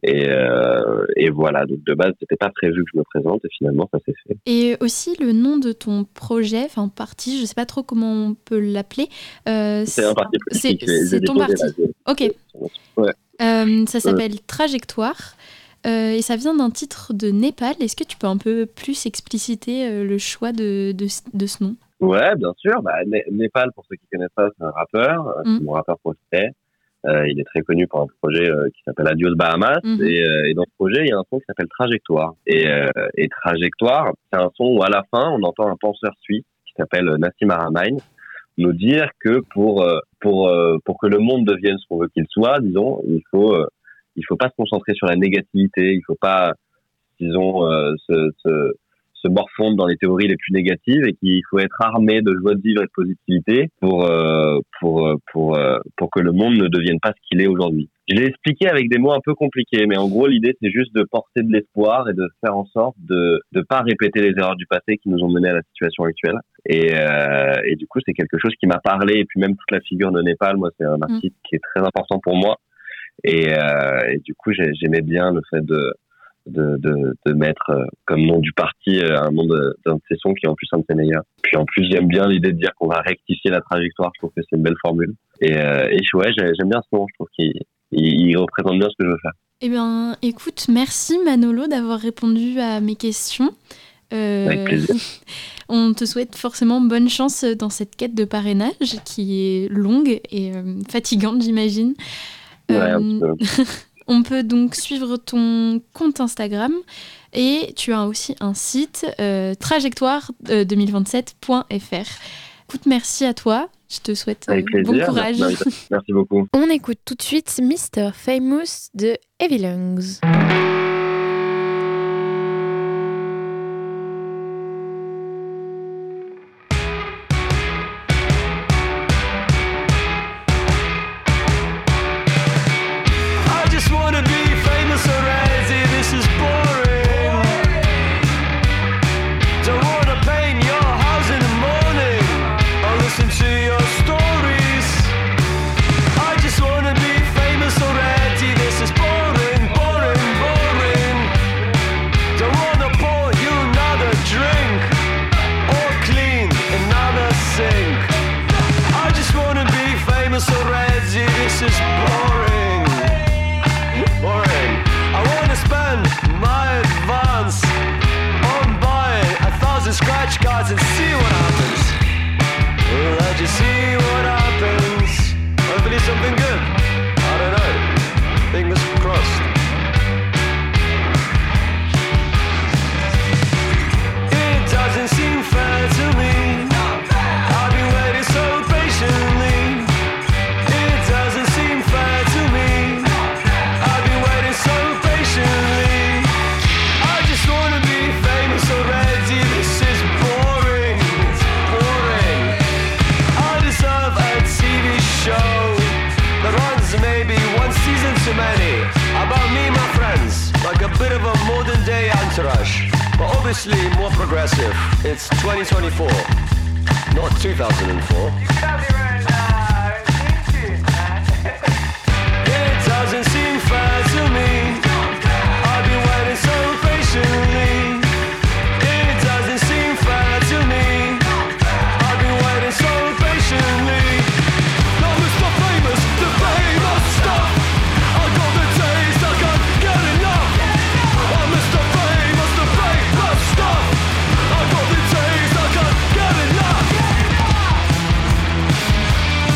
Et, euh, et voilà, donc de base, c'était pas prévu que je me présente et finalement, ça s'est fait.
Et aussi le nom de ton projet, enfin parti, je sais pas trop comment on peut l'appeler. Euh,
c'est, c'est un parti politique.
C'est, c'est, c'est ton parti. Là, ok.
Ouais.
Euh, ça s'appelle euh. Trajectoire euh, et ça vient d'un titre de Népal. Est-ce que tu peux un peu plus expliciter euh, le choix de, de, de ce nom ?
Ouais, bien sûr. Bah, Né- Népal, pour ceux qui connaissent pas, c'est un rappeur. Mm. C'est mon rappeur préféré. Euh, il est très connu pour un projet euh, qui s'appelle Adios Bahamas. Mm-hmm. Et, euh, et dans ce projet, il y a un son qui s'appelle Trajectoire. Et, euh, et Trajectoire, c'est un son où à la fin, on entend un penseur suisse qui s'appelle Nassim Haramein nous dire que pour euh, pour euh, pour que le monde devienne ce qu'on veut qu'il soit, disons, il faut euh, il faut pas se concentrer sur la négativité, il faut pas, disons, euh, se, se se morfondre dans les théories les plus négatives et qu'il faut être armé de joie de vivre et de positivité pour euh, pour pour euh, pour que le monde ne devienne pas ce qu'il est aujourd'hui. Je l'ai expliqué avec des mots un peu compliqués, mais en gros l'idée c'est juste de porter de l'espoir et de faire en sorte de de pas répéter les erreurs du passé qui nous ont mené à la situation actuelle. Et euh, et du coup c'est quelque chose qui m'a parlé, et puis même toute la figure de Népal, moi c'est un artiste mmh. qui est très important pour moi, et euh, et du coup j'ai, j'aimais bien le fait de De, de, de mettre euh, comme nom du parti euh, un nom de, d'un de ses sons qui est en plus un de ses meilleurs. Puis en plus j'aime bien l'idée de dire qu'on va rectifier la trajectoire, je trouve que c'est une belle formule. Et, euh, et ouais, j'aime bien ce nom, je trouve qu'il il, il représente bien ce que je veux faire.
Eh bien écoute, merci Manolo d'avoir répondu à mes questions. Euh,
Avec plaisir.
On te souhaite forcément bonne chance dans cette quête de parrainage qui est longue et euh, fatigante, j'imagine.
Ouais,
euh,
un petit peu.
On peut donc suivre ton compte Instagram et tu as aussi un site euh, trajectoire deux mille vingt-sept point f r. Écoute, merci à toi. Je te souhaite euh, bon courage.
Merci, merci beaucoup.
On écoute tout de suite mister Famous de Heavy Lungs.
Obviously more progressive. It's twenty twenty-four, not two thousand four. It doesn't seem fair to me. I've been waiting so patiently. It doesn't seem fair to me. I've been waiting so patiently. Now Mister Famous, the famous stuff. I got the taste, I can't get enough. Oh Mister Famous, the famous stuff. I got the taste, I can't get enough.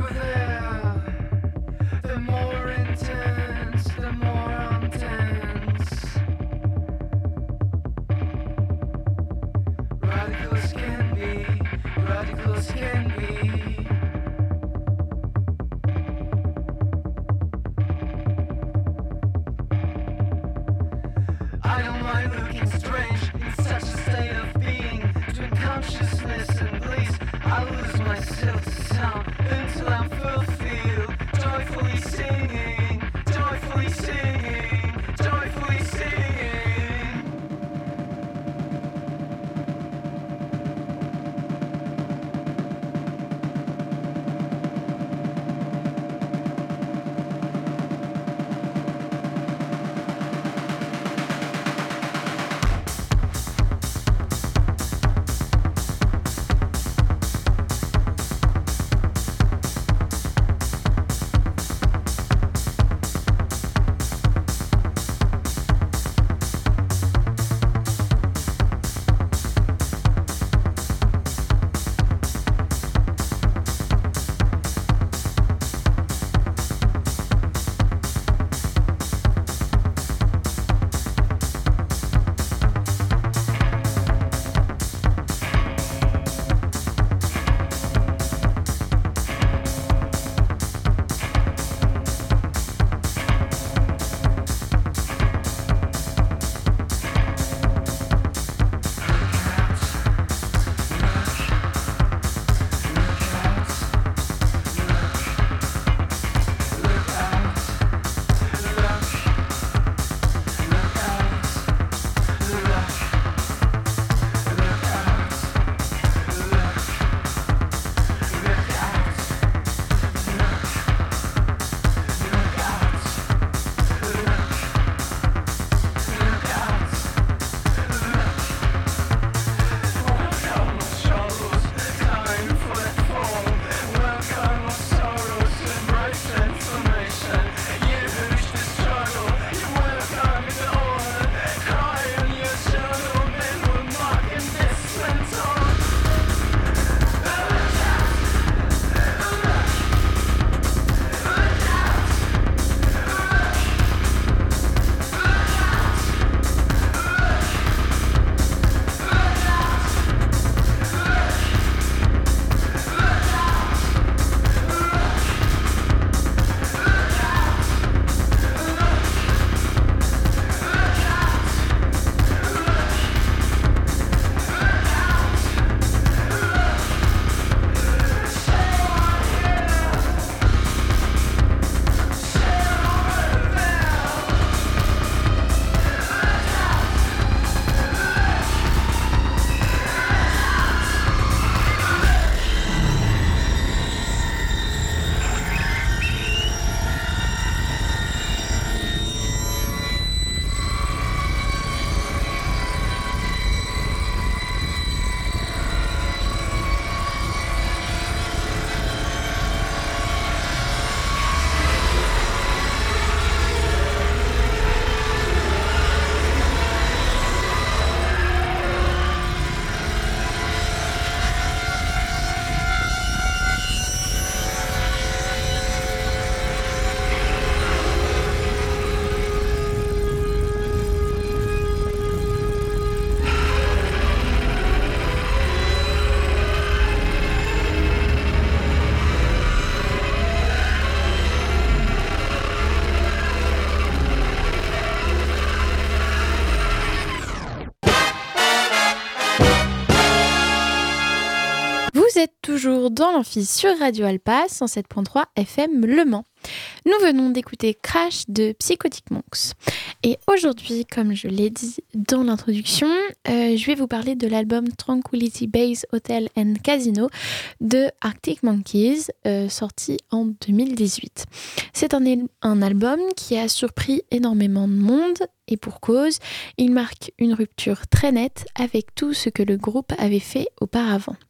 over there. The more intense, the more intense. Radicals can be, radicals can be. I don't mind looking strange in such a state of being. Between consciousness and bliss, I lose myself to sound until I'm fulfilled. Joyfully singing, joyfully singing, joyfully singing.
Vous êtes toujours dans l'amphi sur Radio Alpa, cent sept virgule trois F M Le Mans. Nous venons d'écouter Crash de Psychotic Monks. Et aujourd'hui, comme je l'ai dit dans l'introduction, euh, je vais vous parler de l'album Tranquility Base Hotel and Casino de Arctic Monkeys, euh, sorti en deux mille dix-huit. C'est un, un album qui a surpris énormément de monde, et pour cause, il marque une rupture très nette avec tout ce que le groupe avait fait auparavant.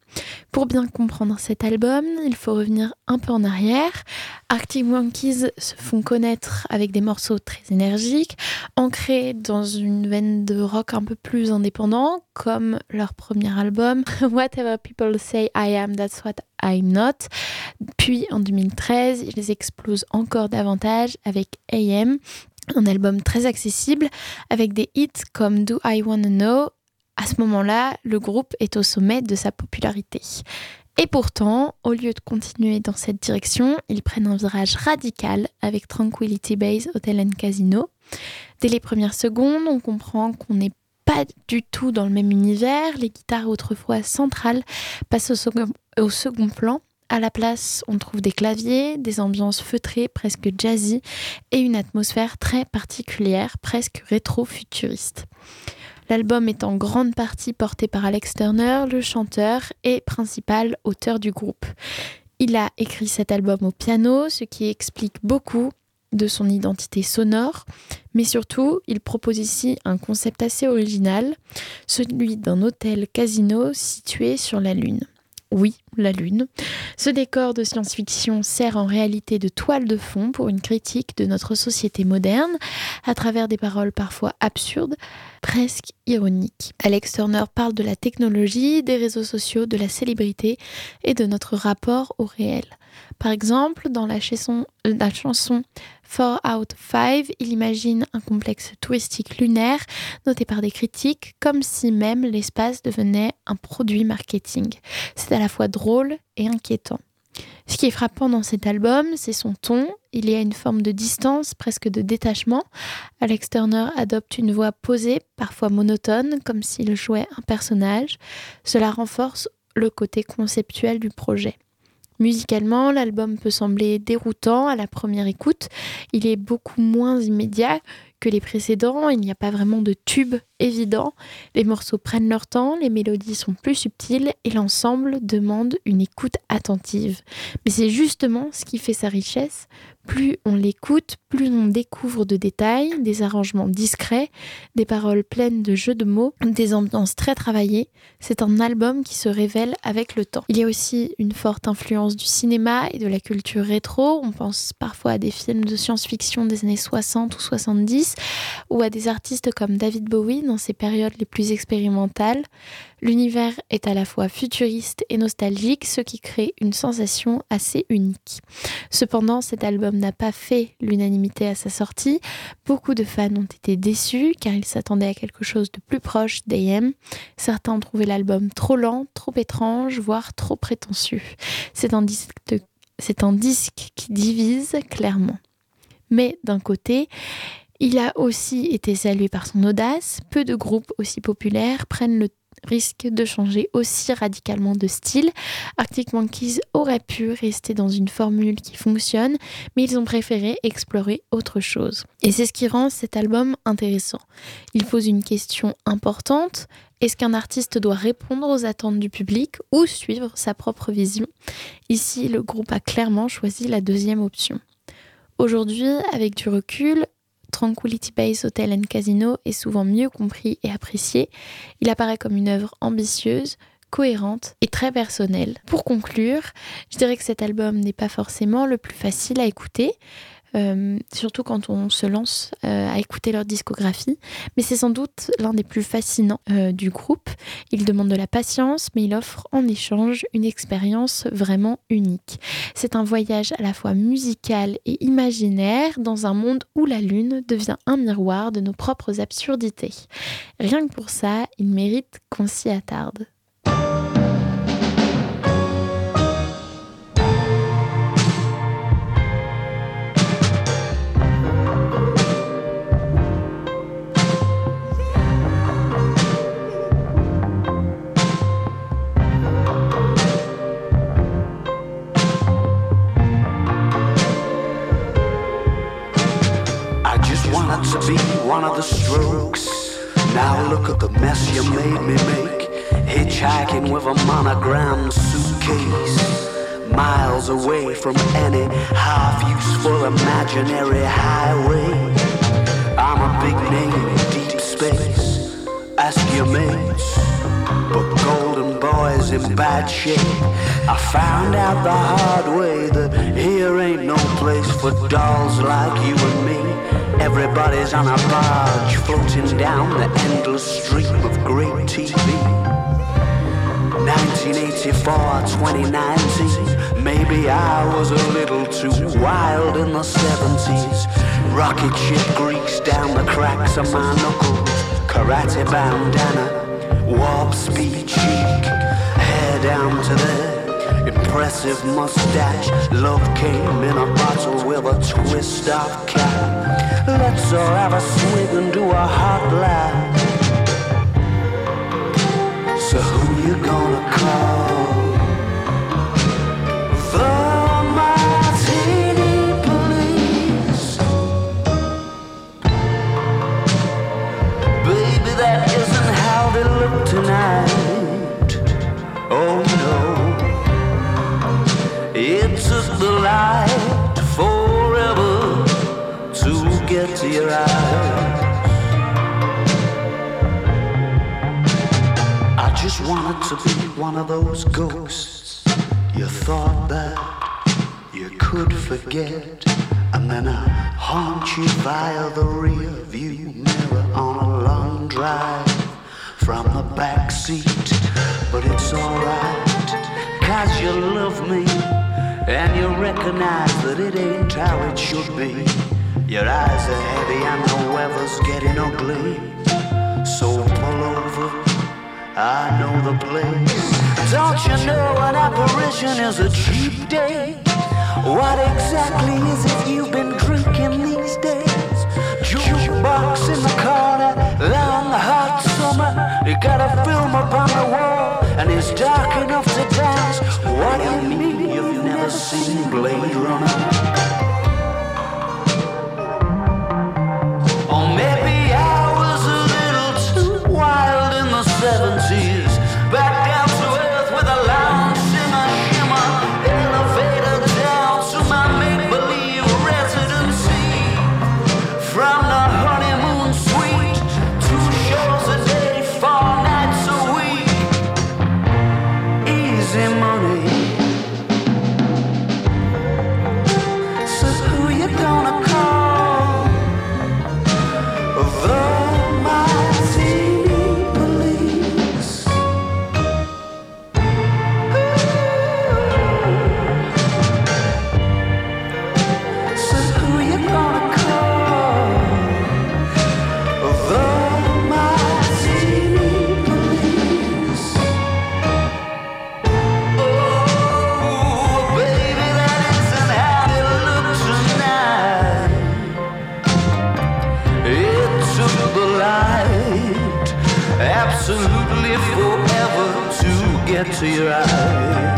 Pour bien comprendre cet album, il faut revenir un peu en arrière. Arctic Monkeys se font connaître avec des morceaux très énergiques, ancrés dans une veine de rock un peu plus indépendant, comme leur premier album Whatever People Say I Am, That's What I'm Not. Puis en deux mille treize, ils explosent encore davantage avec A M, un album très accessible avec des hits comme Do I Wanna Know. À ce moment-là, le groupe est au sommet de sa popularité. Et pourtant, au lieu de continuer dans cette direction, ils prennent un virage radical avec Tranquility Base Hotel and Casino. Dès les premières secondes, on comprend qu'on n'est pas du tout dans le même univers. Les guitares autrefois centrales passent au second, au second plan. À la place, on trouve des claviers, des ambiances feutrées, presque jazzy, et une atmosphère très particulière, presque rétro-futuriste. L'album est en grande partie porté par Alex Turner, le chanteur et principal auteur du groupe. Il a écrit cet album au piano, ce qui explique beaucoup de son identité sonore, mais surtout, il propose ici un concept assez original, celui d'un hôtel casino situé sur la Lune. Oui, la Lune. Ce décor de science-fiction sert en réalité de toile de fond pour une critique de notre société moderne, à travers des paroles parfois absurdes, presque ironiques. Alex Turner parle de la technologie, des réseaux sociaux, de la célébrité et de notre rapport au réel. Par exemple, dans la chanson, la chanson four out of five, il imagine un complexe touristique lunaire noté par des critiques comme si même l'espace devenait un produit marketing. C'est à la fois drôle et inquiétant. Ce qui est frappant dans cet album, c'est son ton. Il y a une forme de distance, presque de détachement. Alex Turner adopte une voix posée, parfois monotone, comme s'il jouait un personnage. Cela renforce le côté conceptuel du projet. Musicalement, l'album peut sembler déroutant à la première écoute. Il est beaucoup moins immédiat que les précédents. Il n'y a pas vraiment de tube évident. Les morceaux prennent leur temps, les mélodies sont plus subtiles et l'ensemble demande une écoute attentive. Mais c'est justement ce qui fait sa richesse. Plus on l'écoute, plus on découvre de détails, des arrangements discrets, des paroles pleines de jeux de mots, des ambiances très travaillées. C'est un album qui se révèle avec le temps. Il y a aussi une forte influence du cinéma et de la culture rétro. On pense parfois à des films de science-fiction des années soixante ou soixante-dix ou à des artistes comme David Bowie dans ses périodes les plus expérimentales. L'univers est à la fois futuriste et nostalgique, ce qui crée une sensation assez unique. Cependant, cet album n'a pas fait l'unanimité à sa sortie. Beaucoup de fans ont été déçus car ils s'attendaient à quelque chose de plus proche d'A M. Certains ont trouvé l'album trop lent, trop étrange, voire trop prétentieux. C'est un disque, de... C'est un disque qui divise clairement. Mais d'un côté, il a aussi été salué par son audace. Peu de groupes aussi populaires prennent le risque de changer aussi radicalement de style. Arctic Monkeys aurait pu rester dans une formule qui fonctionne, mais ils ont préféré explorer autre chose. Et c'est ce qui rend cet album intéressant. Il pose une question importante. Est-ce qu'un artiste doit répondre aux attentes du public ou suivre sa propre vision ? Ici, le groupe a clairement choisi la deuxième option. Aujourd'hui, avec du recul, Tranquility Base Hotel and Casino est souvent mieux compris et apprécié. Il apparaît comme une œuvre ambitieuse, cohérente et très personnelle. Pour conclure, je dirais que cet album n'est pas forcément le plus facile à écouter, euh, surtout quand on se lance euh, à écouter leur discographie, mais c'est sans doute l'un des plus fascinants euh, du groupe. Il demande de la patience, mais il offre en échange une expérience vraiment unique. C'est un voyage à la fois musical et imaginaire dans un monde où la Lune devient un miroir de nos propres absurdités. Rien que pour ça, il mérite qu'on s'y attarde.
To be one of the Strokes. Now look at the mess you made me make. Hitchhiking with a monogrammed suitcase, miles away from any half-useful imaginary highway. I'm a big name in deep space, ask your mates, but gold golden boys in bad shape. I found out the hard way that here ain't no place for dolls like you and me. Everybody's on a barge floating down the endless stream of great T V. nineteen eighty-four, twenty nineteen. Maybe I was a little too wild in the seventies. Rocket ship grease down the cracks of my knuckles. Karate bandana, warp speed cheek, hair down to there. Impressive mustache. Love came in a bottle with a twist of cap. Let's all have a swig and do a hot laugh. So who you gonna call? The Martini Police. Baby, that isn't how they look tonight. Oh no. It took the light forever to get to your eyes. I just wanted to be one of those ghosts you thought that you could forget, and then I haunt you via the rear view mirror on a long drive from the back seat. But it's alright, 'cause you love me and you recognize that it ain't how it should be. Your eyes are heavy and the weather's getting ugly, so pull over, I know the place. Don't you know an apparition is a cheap date? What exactly is it you've been drinking these days? Jukebox in the corner, long hot summer. You got a film up on the wall and it's dark enough to dance. What do you mean you've never seen Blade Runner? Or maybe I was a little too wild in the seventies. Back down to earth with a lounge shimmer, shimmer. Elevator down to my make-believe residency. From the honeymoon suite, two shows a day, four nights a week. Easy money. So who you gonna call? The Martini Police. So who you gonna call? The Martini Police. Oh, baby, that isn't how it looks tonight. It took the light absolutely forever to get to your eyes.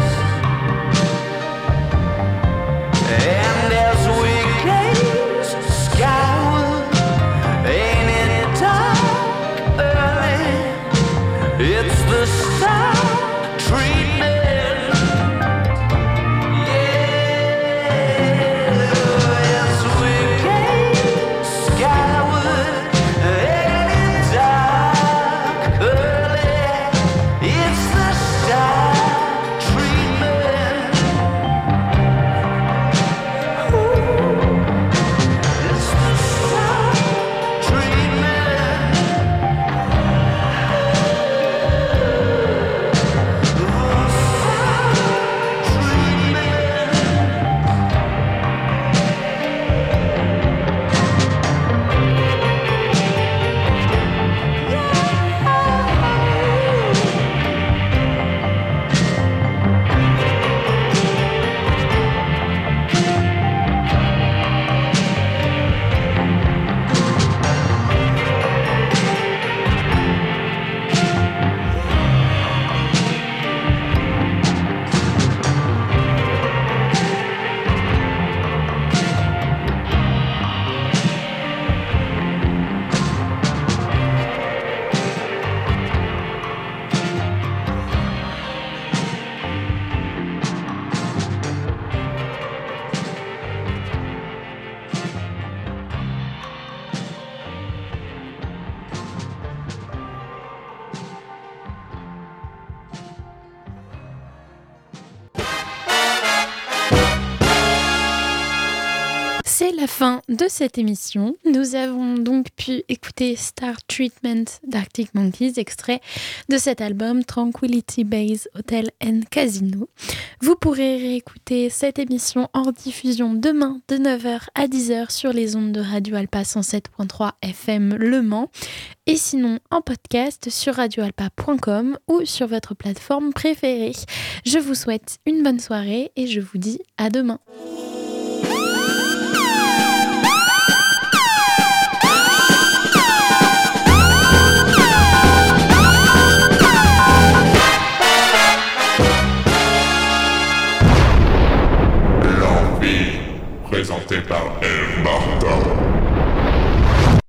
And as we gaze skyward, ain't it dark early? It's the star treatment. Yeah, as we gaze skyward, ain't it dark early? It's the star
C'est la fin de cette émission. Nous avons donc pu écouter Star Treatment d'Arctic Monkeys, extrait de cet album Tranquility Base Hotel and Casino. Vous pourrez réécouter cette émission en diffusion demain de neuf heures à dix heures sur les ondes de Radio Alpa cent sept virgule trois F M Le Mans et sinon en podcast sur radio alpa point com ou sur votre plateforme préférée. Je vous souhaite une bonne soirée et je vous dis à demain.